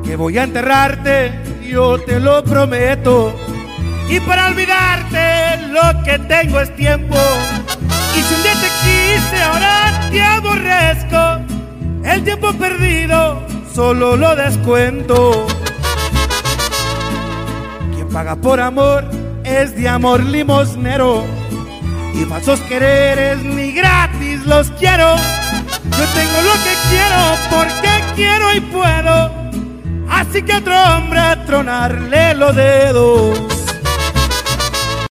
que voy a enterrarte, yo te lo prometo. Y para olvidarte lo que tengo es tiempo. Y si un día te quise, ahora te aborrezco. El tiempo perdido solo lo descuento. Quien paga por amor es de amor limosnero, y falsos quereres ni gratis los quiero. Yo tengo lo que quiero porque quiero y puedo, así que a otro hombre tronarle los dedos.